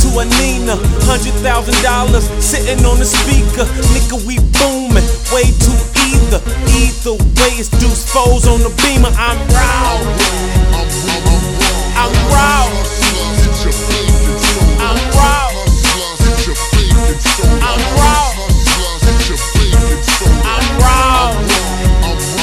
a Nina, $100,000 sitting on the speaker. Nigga, we booming, way too either. Either way, it's Deuce Foes on the Beamer. I'm raw. I'm raw.